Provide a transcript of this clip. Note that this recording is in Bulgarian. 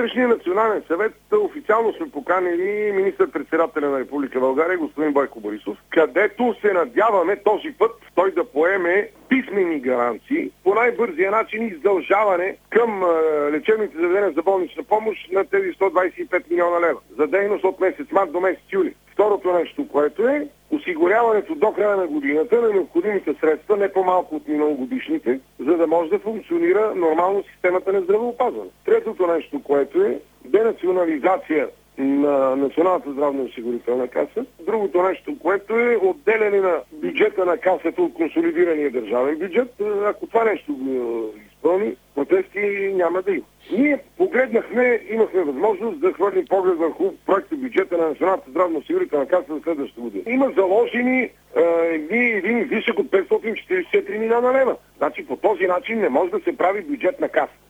Утрешния национален съвет официално сме поканили министър-председателя на Република България, господин Бойко Борисов, където се надяваме този път той да поеме писмени гаранции по най-бързия начин издължаване към лечебните заведения за болнична помощ на тези 125 милиона лева за дейност от месец март до месец юли. Второто нещо, което е осигуряването до края на годината на необходимите средства, не по-малко от миналогодишните, за да може да функционира нормално системата на здравеопазване. Третото нещо, което е денационализация на Националната здравноосигурителна каса. Другото нещо, което е отделяне на бюджета на касата от консолидирания държавен бюджет. Ако това нещо го изпълни, протести няма да има. Ние погледнахме, имахме възможност да хвърлим поглед върху проекта бюджета на Националната здравноосигурителна каса за следващата година. Има заложени един висок от 544 милиона лева. Значи по този начин не може да се прави бюджет на каса.